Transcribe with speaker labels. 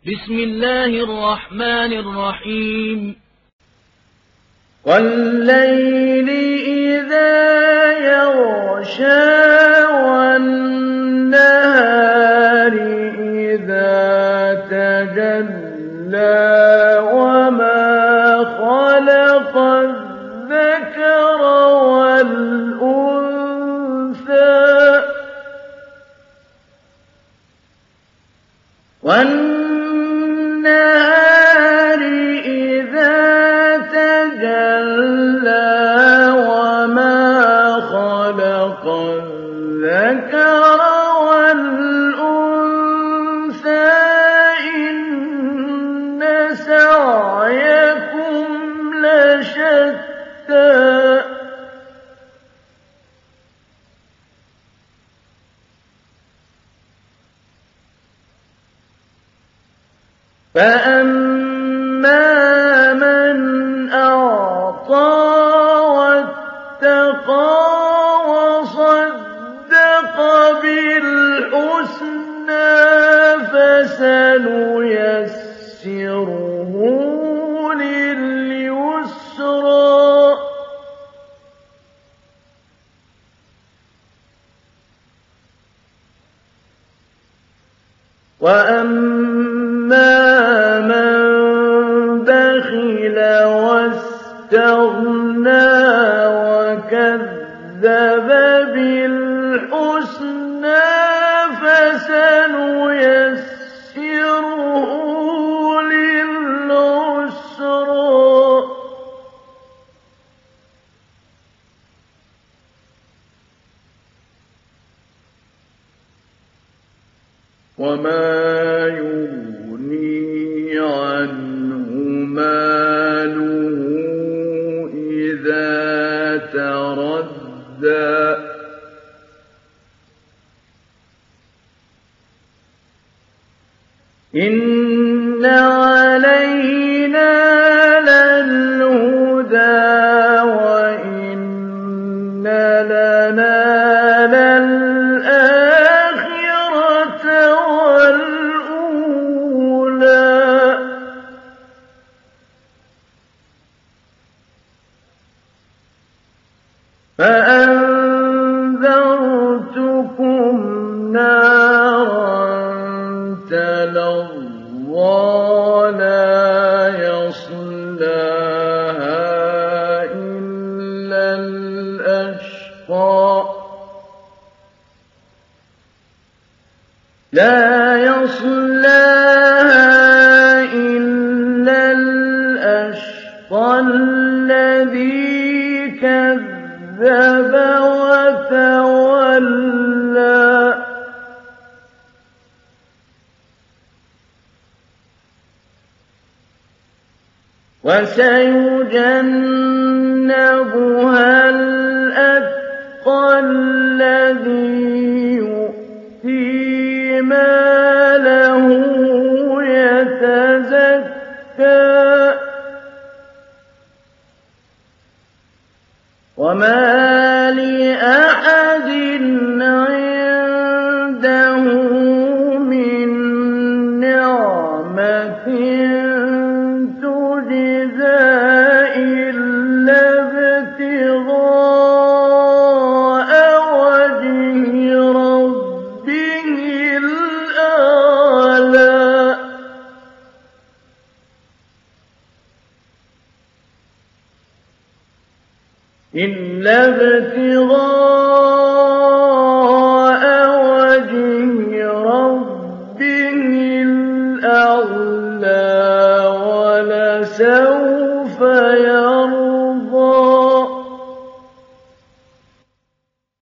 Speaker 1: بسم الله الرحمن الرحيم
Speaker 2: والليل إذا يغشى والنهار إذا تجلى وما خلق الذكر والأنثى والنهار إذا تجلى وما خلق الذكر والأنثى إن سعيكم لشتى فأما من أعطى واتقى وصدق بالحسنى فسنيسره لليسرى وأما من بخل واستغنى وكذب بالحسنى فسنيسره للعسرى وما يغني عنه ماله إذا تردى إن علينا للهدى وإن لنا للآخرة والأولى فأنذرتكم نارا تلظى لا يصلاها إلا الأشقى لا يصلاها إلا الأشقى الذي كذب وتولى وسيجنبها الأتقى الذي يؤتي ماله يتزكى وما لأحد عنده من نعمة تجزى إلا ابتغاء وجه ربه الأعلى إلا ابتغاء وجه ربه الأعلى ولسوف يرضى